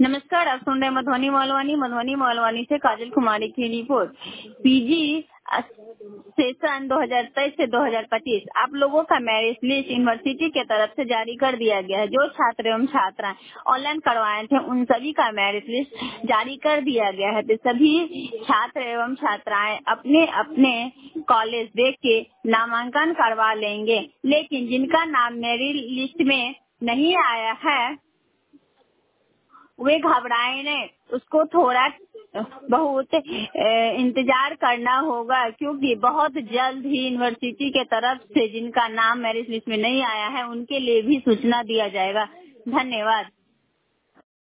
नमस्कार, आप सुन रहे हैं मधुबनी मोहलवानी से काजल कुमारी की रिपोर्ट। पीजी सेशन 2023 से 2025 आप लोगों का मेरिट लिस्ट यूनिवर्सिटी के तरफ से जारी कर दिया गया है। जो छात्र एवं छात्राएं ऑनलाइन करवाए थे उन सभी का मेरिट लिस्ट जारी कर दिया गया है। तो सभी छात्र एवं छात्राएं अपने अपने कॉलेज देख के नामांकन करवा लेंगे। लेकिन जिनका नाम मेरिट लिस्ट में नहीं आया है वे घबराए नहीं, उसको थोड़ा बहुत इंतजार करना होगा, क्योंकि बहुत जल्द ही यूनिवर्सिटी के तरफ से जिनका नाम मेरिट लिस्ट में नहीं आया है उनके लिए भी सूचना दिया जाएगा। धन्यवाद।